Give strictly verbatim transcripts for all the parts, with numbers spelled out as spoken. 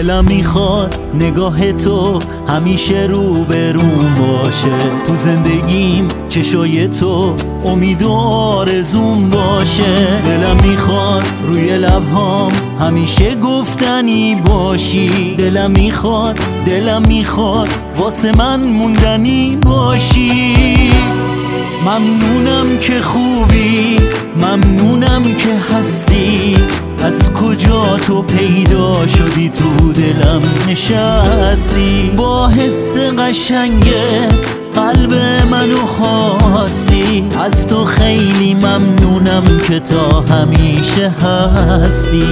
دلم میخواد نگاه تو همیشه رو به روم باشه، تو زندگیم چشای تو امید و آرزوم باشه. دلم میخواد روی لبهام همیشه گفتنی باشی، دلم میخواد دلم میخواد واسه من موندنی باشی. ممنونم که خوبی، ممنونم که هستی، از کجا تو پیدا شدی تو دلم نشستی. با حس قشنگت قلب منو خواستی، از تو خیلی ممنونم که تا همیشه هستی.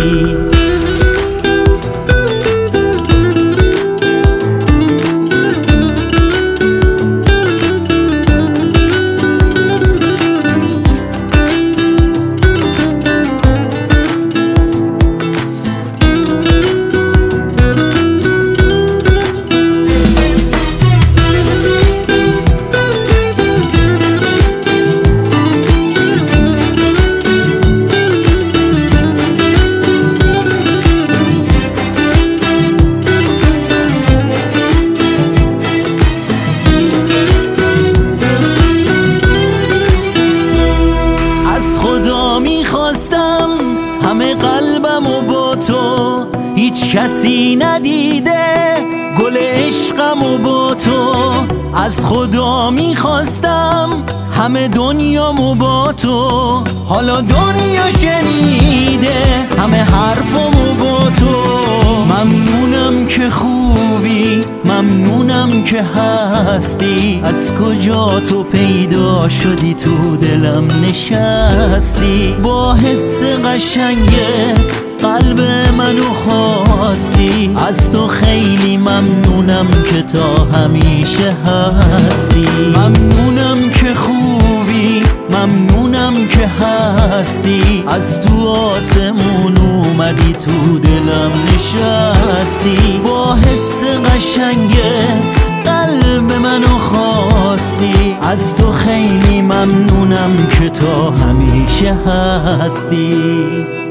میخواستم همه قلبم و با تو، هیچ کسی ندیده گل عشقم و با تو. از خدا میخواستم همه دنیامو با تو، حالا دنیا شنیده همه حرفمو با تو. ممنونم که خوبی، ممنونم که هستی، از کجا تو پیدا شدی تو دلم نشستی. با حس قشنگت قلب منو خواستی، از تو خیلی ممنونم که تا همیشه هستی. ممنونم که خوبی، ممنونم که هستی، از تو آسمون اومدی تو دلم نشستی. با حس قشنگت قلب منو خواستی، از تو خیلی ممنونم که تا همیشه هستی.